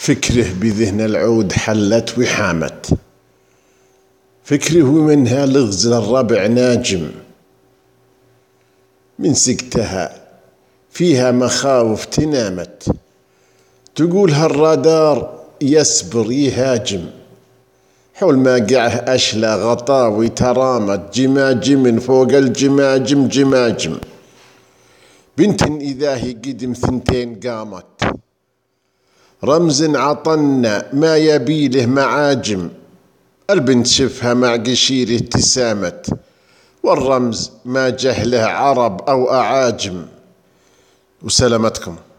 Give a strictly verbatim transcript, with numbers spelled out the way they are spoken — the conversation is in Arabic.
فكره بذهن العود حلت وحامت، فكره منها لغز الربع ناجم، من سكتها فيها مخاوف تنامت، تقول هالرادار يسبر يهاجم، حول ماقعه أشلى غطاوي ترامت، جماجم فوق الجماجم جماجم، بنت إذا هي قدم ثنتين قامت، رمز عطنا ما يبيله معاجم، البنت شفها مع قشيره ابتسامت، والرمز ما جهله عرب أو أعاجم. وسلامتكم.